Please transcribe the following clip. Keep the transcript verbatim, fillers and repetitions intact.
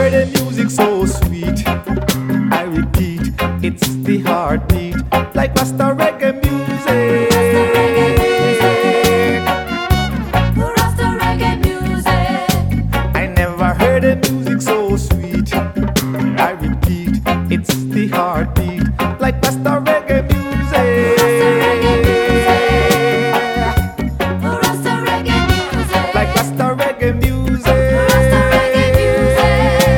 Reggae music so sweet. I repeat, it's the heartbeat. Like Rasta reggae